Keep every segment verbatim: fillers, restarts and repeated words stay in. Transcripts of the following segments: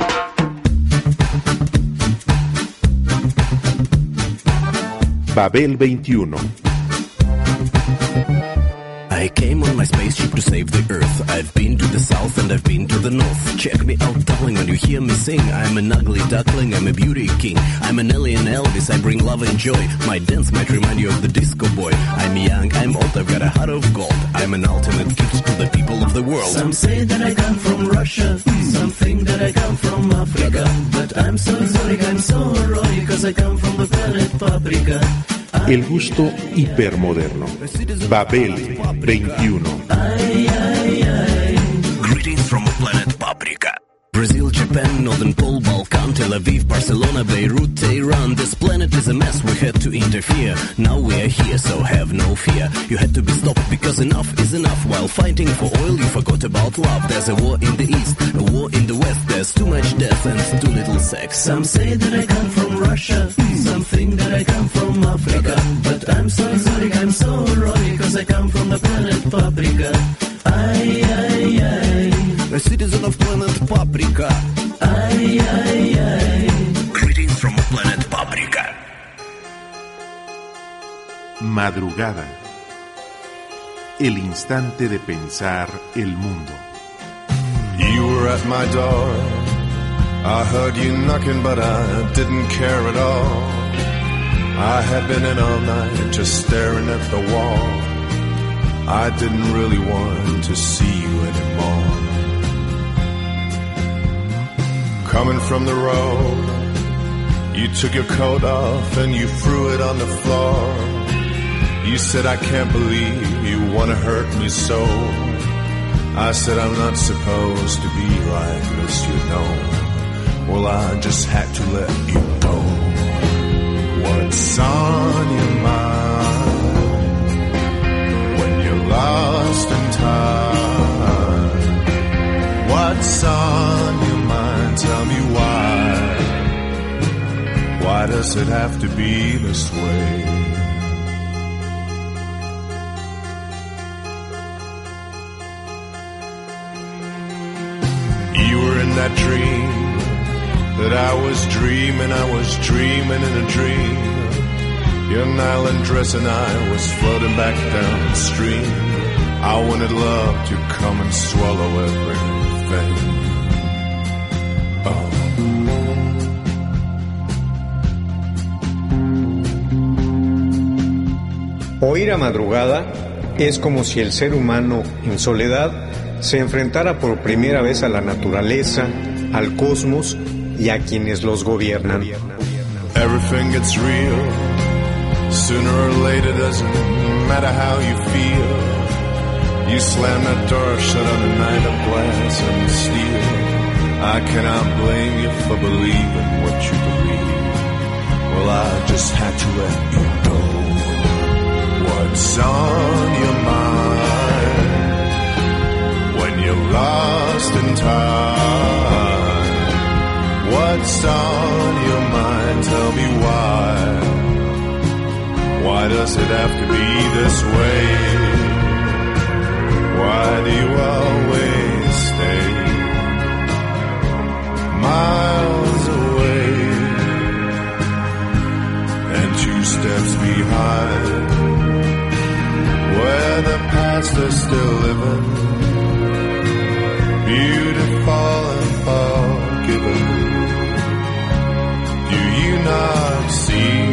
Babel veintiuno. I came on my spaceship to save the Earth. I've been to the south and I've been to the north. Check me out, darling, when you hear me sing. I'm an ugly duckling, I'm a beauty king. I'm an alien Elvis, I bring love and joy. My dance might remind you of the disco boy. I'm young, I'm old, I've got a heart of gold. I'm an ultimate gift to the people of the world. Some say that I come from Russia, some think that I come from Africa. But I'm so exotic, I'm so erotic, cause I come from the planet Paprika. El gusto hipermoderno. Babel veintiuno. Ay, ay, ay. Greetings from planet Paprika. Brazil, Japan, Northern Pole, Balkan, Tel Aviv, Barcelona, Beirut, Tehran. This planet is a mess, we had to interfere. Now we are here, so have no fear. You had to be stopped because enough is enough. While fighting for oil, you forgot about love. There's a war in the east, a war in the west. There's too much death and too little sex. Some say that I come from Russia, some think that I come from Africa. But I'm so exotic, I'm so erotic, cause I come from the planet Paprika. Ay, ay, ay. A citizen of planet Paprika. Ay, ay, ay. Greetings from planet Paprika. Madrugada. El instante de pensar el mundo. You were at my door. I heard you knocking, but I didn't care at all. I had been in all night, just staring at the wall. I didn't really want to see you anymore. Coming from the road, you took your coat off and you threw it on the floor. You said, I can't believe you want to hurt me so. I said, I'm not supposed to be like this, you know. Well, I just had to let you go. What's on your mind when you're lost in time? What's on your mind? Tell me why. Why does it have to be this way? You were in that dream that I was dreaming, I was dreaming in a dream. Your nylon dress and I was floating back down the stream. I wanted love to come and swallow everything. Oh. Oír a madrugada es como si el ser humano en soledad se enfrentara por primera vez a la naturaleza, al cosmos y a quienes los gobiernan. Everything gets real. Sooner or later, doesn't matter how you feel. You slam that door shut on a night of glass and steel. I cannot blame you for believing what you believe. Well, I just had to let you go. What's on your mind when you're lost in time? What's on your mind? Tell me why. Why does it have to be this way? Why do you always stay miles away and two steps behind, where the past is still living, beautiful and forgiven? Do you not see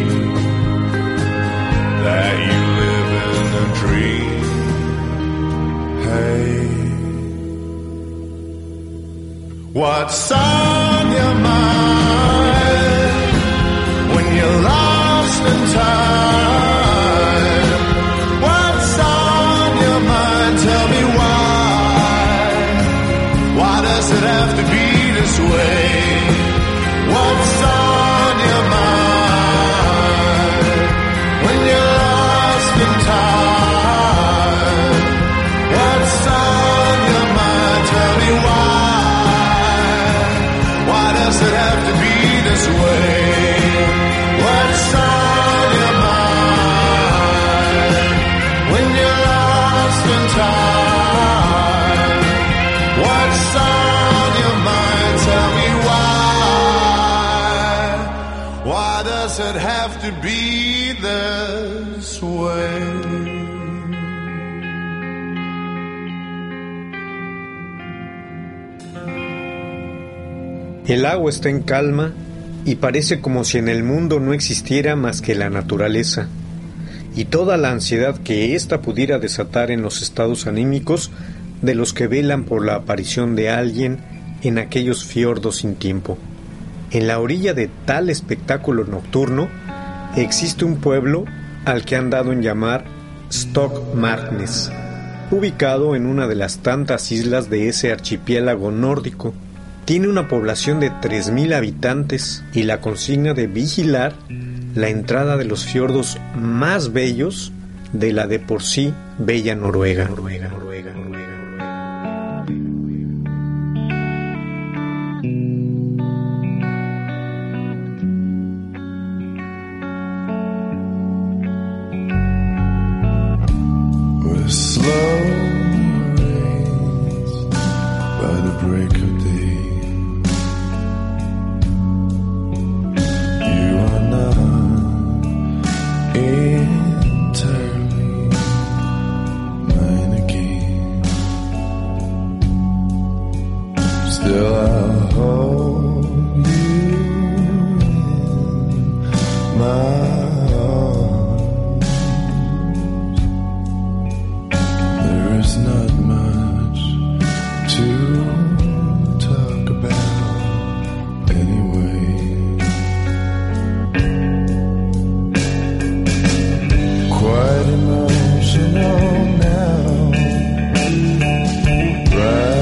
that you live in a dream? Hey, what's on your mind when you're lost in time? What's on your mind? Tell me why. Why does it have to be this way? What's on your mind when you're lost in time? What's on your mind? Tell me why. Why does it have to be this way? What's on your mind when you're lost in time? What's on your mind? Tell me why. guess it'd have to be this way. El agua está en calma y parece como si en el mundo no existiera más que la naturaleza y toda la ansiedad que ésta pudiera desatar en los estados anímicos de los que velan por la aparición de alguien en aquellos fiordos sin tiempo. En la orilla de tal espectáculo nocturno existe un pueblo al que han dado en llamar Stokmarknes, ubicado en una de las tantas islas de ese archipiélago nórdico. Tiene una población de tres mil habitantes y la consigna de vigilar la entrada de los fiordos más bellos de la de por sí bella Noruega. Noruega, Noruega, Noruega. With slow rains by the break of day. Still I'll hold you in my arms. There is not much to talk about anyway. Quite emotional now, right?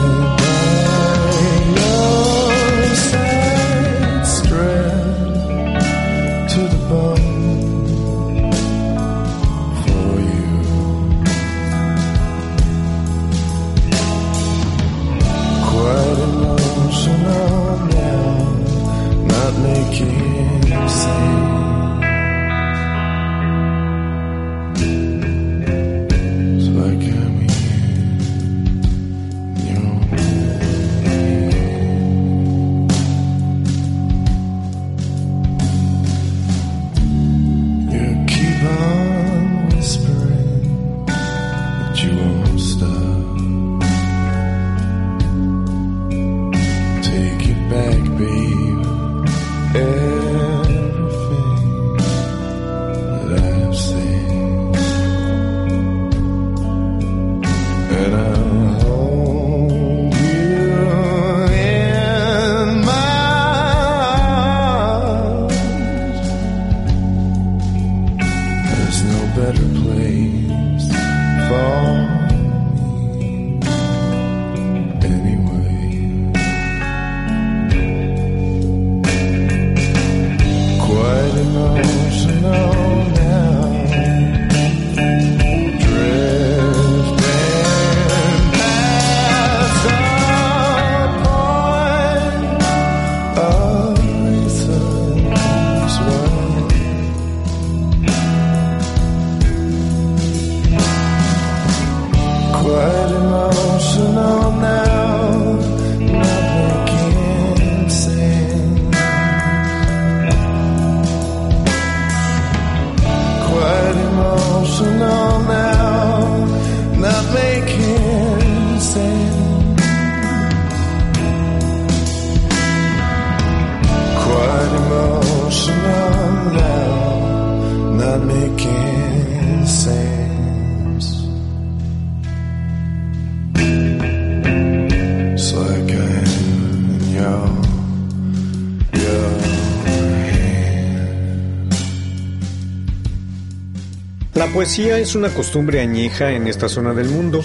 La poesía es una costumbre añeja en esta zona del mundo.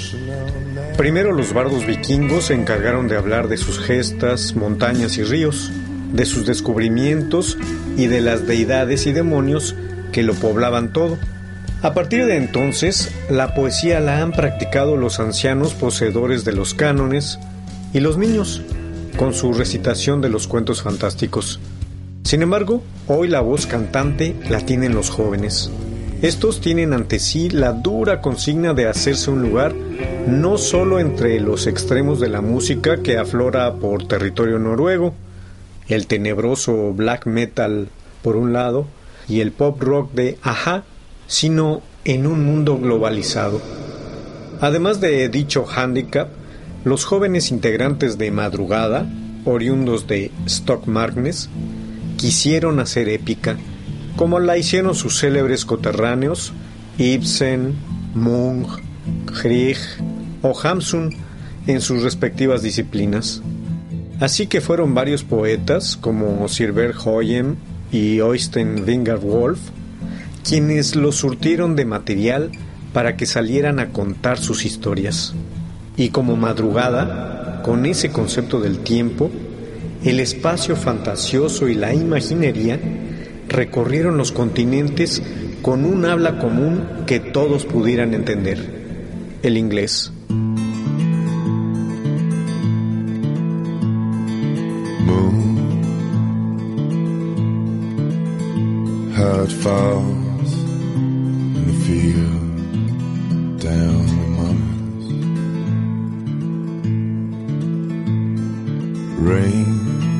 Primero los bardos vikingos se encargaron de hablar de sus gestas, montañas y ríos, de sus descubrimientos y de las deidades y demonios que lo poblaban todo. A partir de entonces, la poesía la han practicado los ancianos poseedores de los cánones y los niños, con su recitación de los cuentos fantásticos. Sin embargo, hoy la voz cantante la tienen los jóvenes. Estos tienen ante sí la dura consigna de hacerse un lugar no solo entre los extremos de la música que aflora por territorio noruego, el tenebroso black metal por un lado, y el pop rock de Ajá, sino en un mundo globalizado. Además de dicho hándicap, los jóvenes integrantes de Madrugada, oriundos de Stokmarknes, quisieron hacer épica, como la hicieron sus célebres coterráneos Ibsen, Munch, Grieg o Hamsun en sus respectivas disciplinas. Así que fueron varios poetas como Sir Verhoeven y Øystein Wingar-Wolf quienes los surtieron de material para que salieran a contar sus historias. Y como Madrugada, con ese concepto del tiempo, el espacio fantasioso y la imaginería recorrieron los continentes con un habla común que todos pudieran entender: el inglés. Moon, how it falls in the field down among us. Rain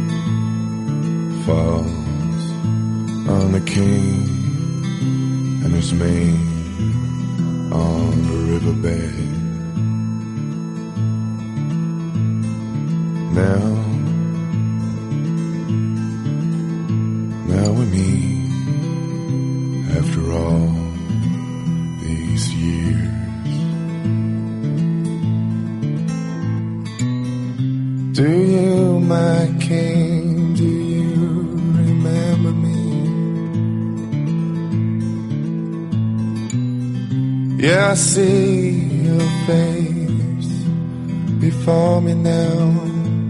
falls on the king and his mane on the riverbed. Now, now we meet after all these years. Do you, my king, do you remember me? Yeah, I see your face before me now.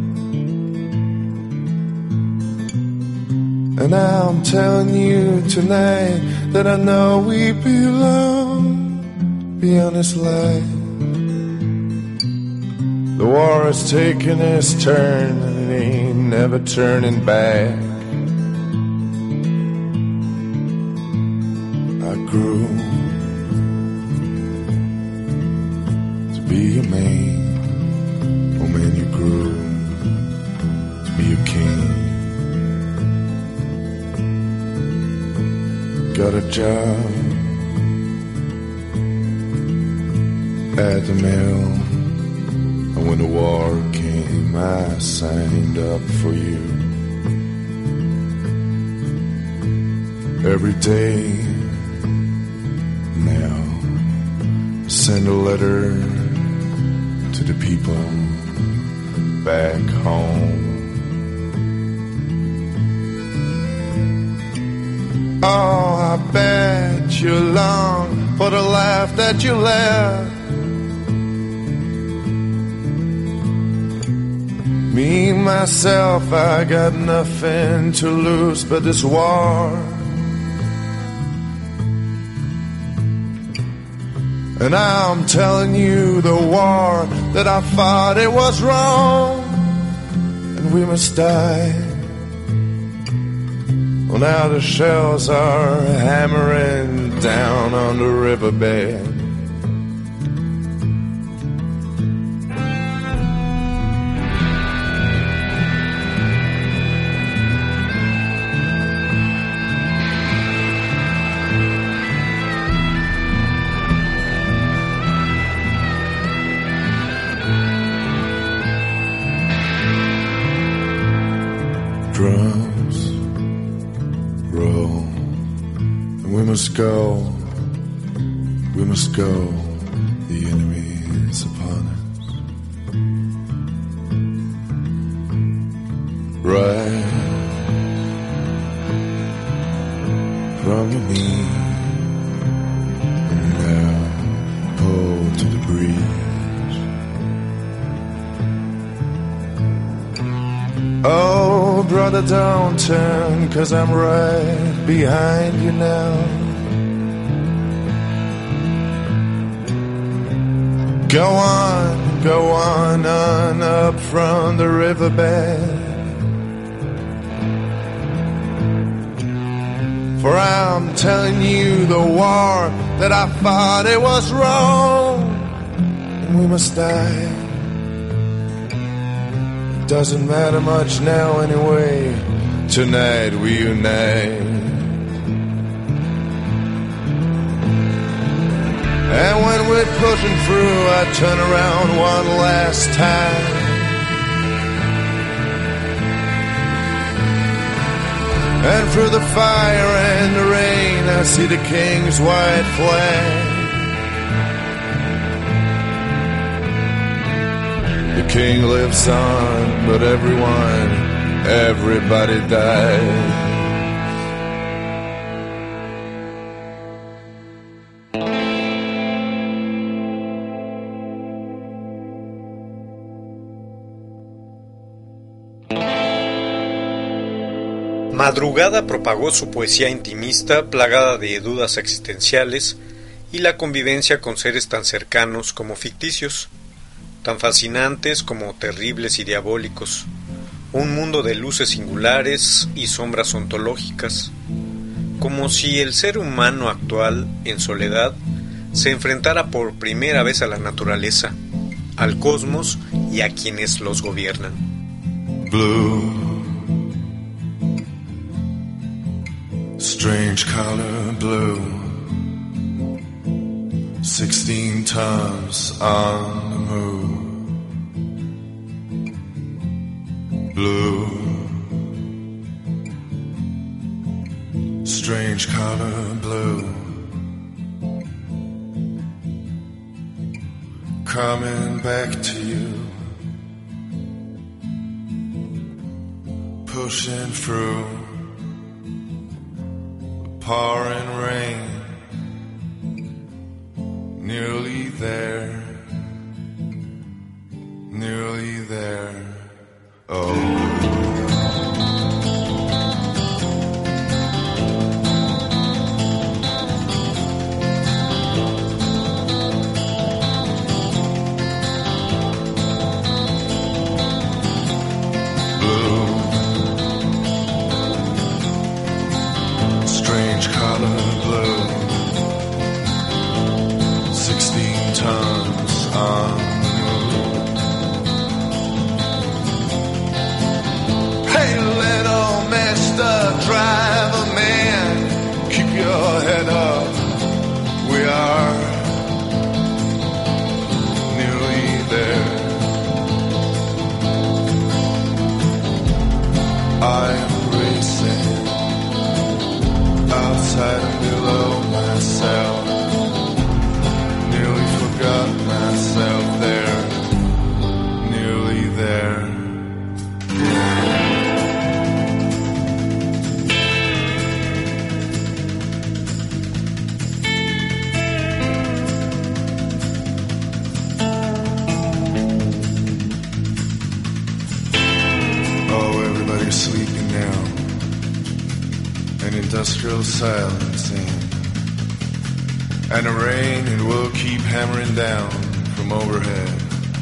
And I'm telling you tonight that I know we belong beyond this life. The war is taking its turn and it ain't never turning back. I grew to be a man. Oh man, you grew to be a king. Got a job at the mill, and when the war came, I signed up for you. Every day now, send a letter to the people back home. Oh, I bet you long for the laugh that you left. Me, myself, I got nothing to lose but this war. And I'm telling you the war that I fought, it was wrong, and we must die. Well, now the shells are hammering down on the riverbed. Drums roll, and we must go, we must go, the enemy is upon us. Rise from your knees, and now pull to the breeze. Oh, brother, don't turn, 'cause I'm right behind you now. Go on, go on, on up from the riverbed. For I'm telling you the war that I fought, it was wrong, and we must die. Doesn't matter much now anyway, tonight we unite. And when we're pushing through, I turn around one last time. And through the fire and the rain, I see the king's white flag. The king lives on, but everyone, everybody dies. Madrugada propagó su poesía intimista plagada de dudas existenciales y la convivencia con seres tan cercanos como ficticios, tan fascinantes como terribles y diabólicos, un mundo de luces singulares y sombras ontológicas, como si el ser humano actual, en soledad, se enfrentara por primera vez a la naturaleza, al cosmos y a quienes los gobiernan. Blue, strange color blue, sixteen tons on the move. Blue, strange color blue, coming back to you, pushing through pouring rain, nearly there, nearly there, oh. Industrial silencing, and the rain, it will keep hammering down from overhead.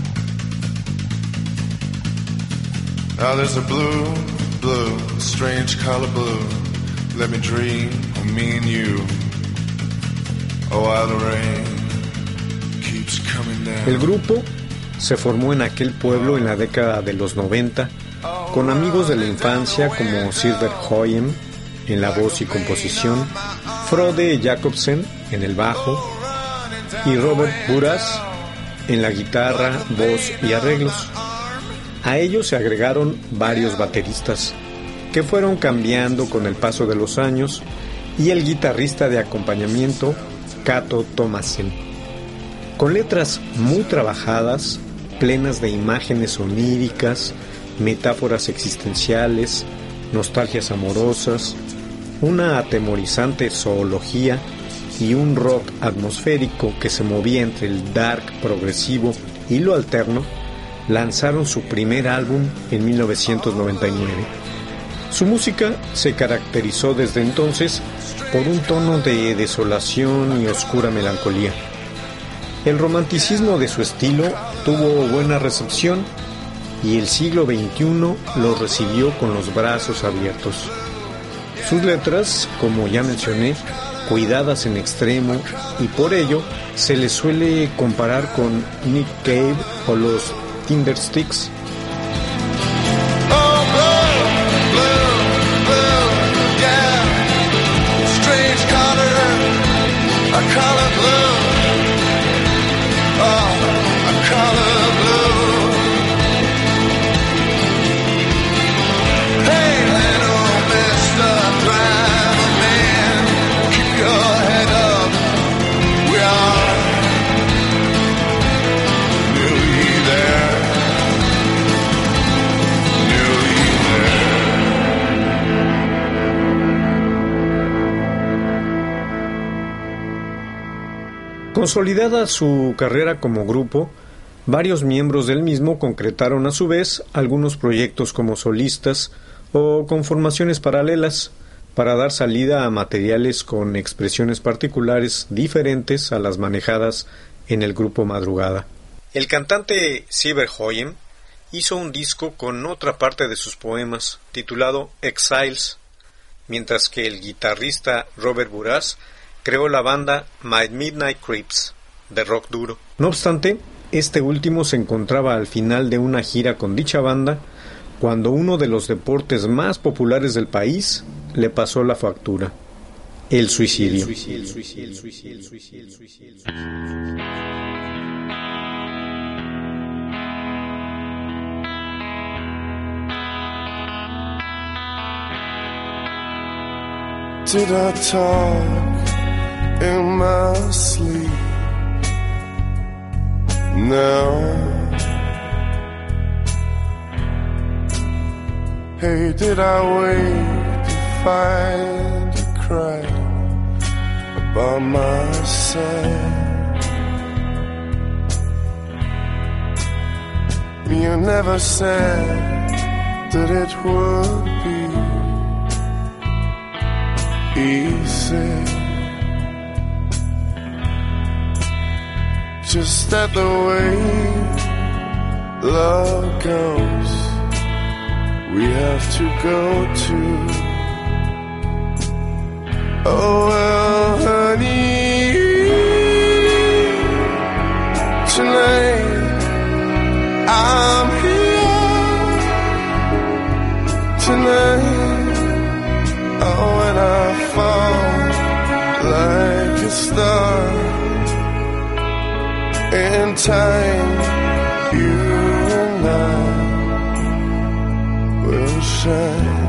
Now there's a blue, blue, strange color blue. Let me dream of me and you. Oh, while the rain keeps coming down. El grupo se formó en aquel pueblo en la década de los noventa con amigos de la infancia como Silver Hoyem en la voz y composición, Frode Jacobsen en el bajo y Robert Buras en la guitarra, voz y arreglos. A ellos se agregaron varios bateristas que fueron cambiando con el paso de los años y el guitarrista de acompañamiento, Cato Thomassen. Con letras muy trabajadas, plenas de imágenes oníricas, metáforas existenciales, nostalgias amorosas, una atemorizante zoología y un rock atmosférico que se movía entre el dark progresivo y lo alterno, lanzaron su primer álbum en mil novecientos noventa y nueve. Su música se caracterizó desde entonces por un tono de desolación y oscura melancolía. El romanticismo de su estilo tuvo buena recepción y el siglo veintiuno lo recibió con los brazos abiertos. Sus letras, como ya mencioné, cuidadas en extremo, y por ello se les suele comparar con Nick Cave o los Tindersticks. Oh, blue, blue, Consolidada su carrera como grupo, varios miembros del mismo concretaron a su vez algunos proyectos como solistas o con formaciones paralelas para dar salida a materiales con expresiones particulares diferentes a las manejadas en el grupo Madrugada. El cantante Sieber Hoyen hizo un disco con otra parte de sus poemas, titulado Exiles, mientras que el guitarrista Robert Buraz creó la banda My Midnight Creeps, de rock duro. No obstante, este último se encontraba al final de una gira con dicha banda cuando uno de los deportes más populares del país le pasó la factura: el suicidio. El suicidio, el suicidio, el suicidio, el suicidio, el suicidio, el suicidio. Did I talk in my sleep? No. Hey, did I wake to find you crying by my side? You never said that it would be easy. Just that the way love goes, we have to go to. Oh well, honey, tonight I'm here. Tonight, oh, and I fall like a star. In time, you and I will shine.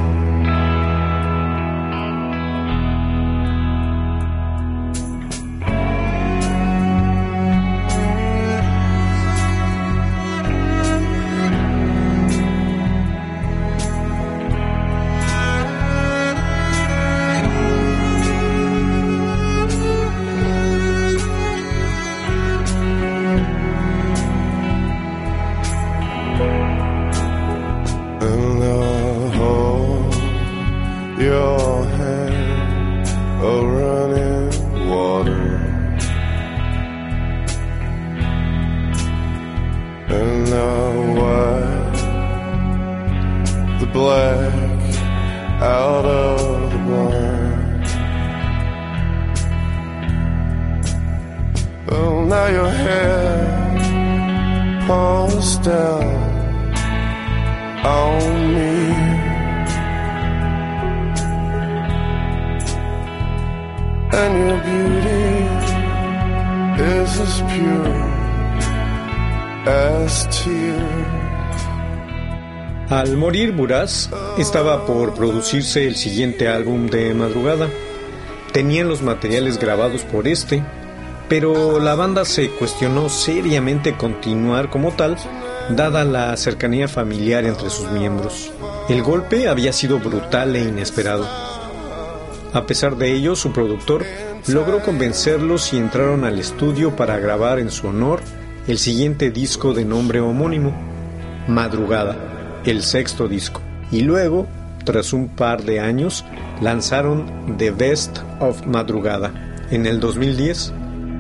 Al morir Buraz, estaba por producirse el siguiente álbum de Madrugada. Tenían los materiales grabados por este, pero la banda se cuestionó seriamente continuar como tal, dada la cercanía familiar entre sus miembros. El golpe había sido brutal e inesperado. A pesar de ello, su productor logró convencerlos y entraron al estudio para grabar en su honor el siguiente disco de nombre homónimo, Madrugada, el sexto disco. Y luego, tras un par de años, lanzaron The Best of Madrugada en el dos mil diez.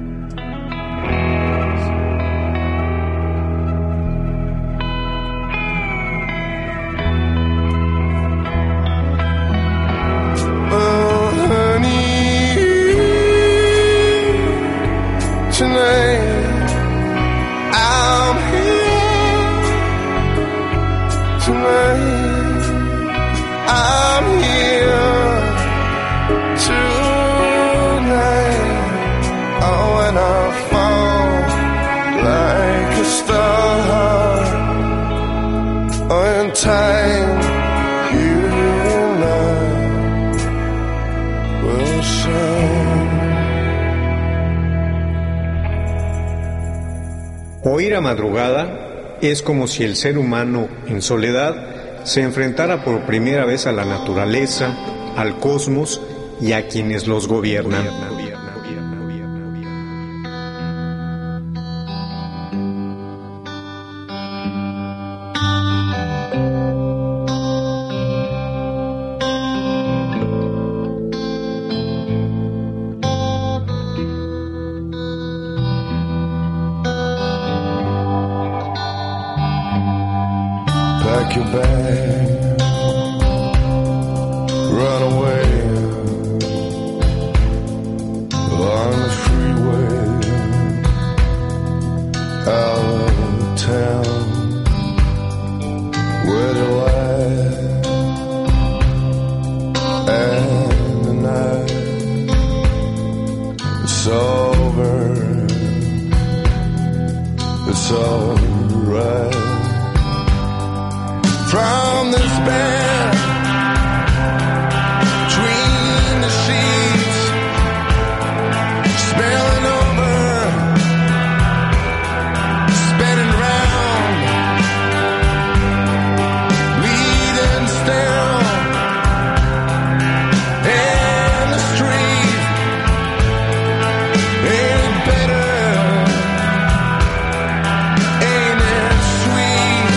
Oír a Madrugada es como si el ser humano, en soledad, se enfrentara por primera vez a la naturaleza, al cosmos y a quienes los gobiernan. pack your bag, run away on the freeway, out of town, where the light and the night is over. It's alright. From this bed, between the sheets, spilling over, spinning round, bleeding still in the street. Ain't it better? Ain't it sweet?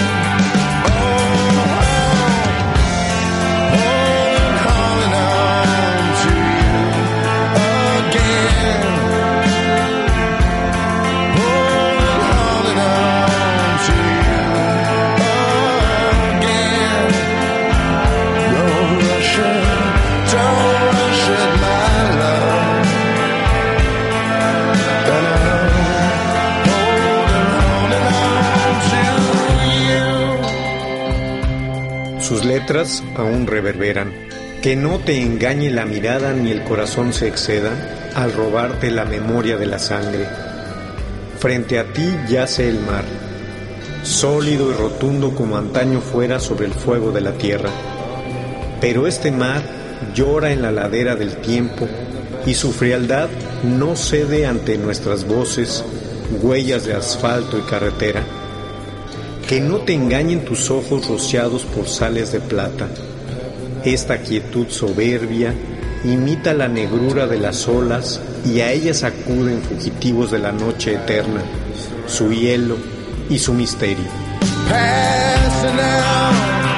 Sus letras aún reverberan. Que no te engañe la mirada ni el corazón se exceda al robarte la memoria de la sangre. Frente a ti yace el mar, sólido y rotundo como antaño fuera sobre el fuego de la tierra. Pero este mar llora en la ladera del tiempo y su frialdad no cede ante nuestras voces, huellas de asfalto y carretera. Que no te engañen tus ojos rociados por sales de plata. Esta quietud soberbia imita la negrura de las olas y a ellas acuden fugitivos de la noche eterna, su hielo y su misterio. Passing out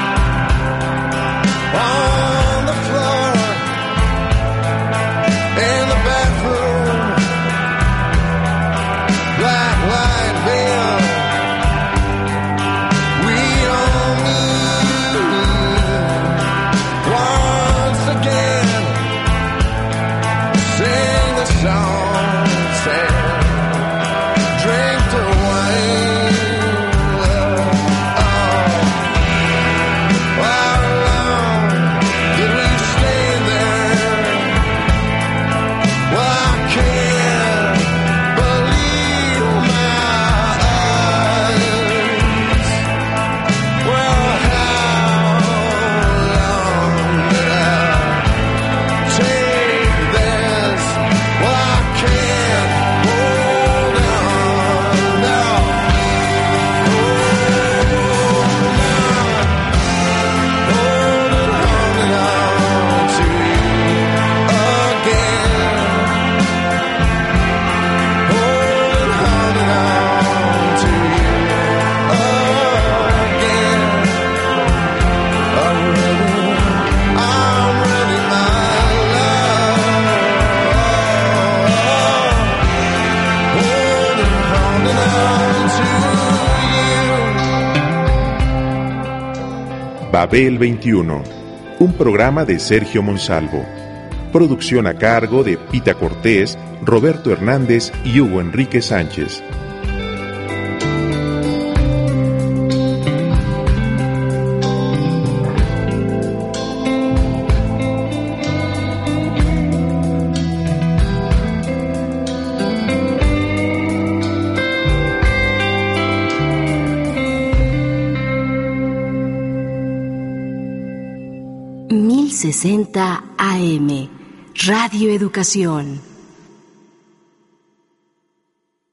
on the floor in the bathroom, black light veil. We don't meet once again. Sing the song, say, drink the wine. Babel veintiuno, un programa de Sergio Monsalvo. Producción a cargo de Pita Cortés, Roberto Hernández y Hugo Enrique Sánchez. mil sesenta A M, Radio Educación.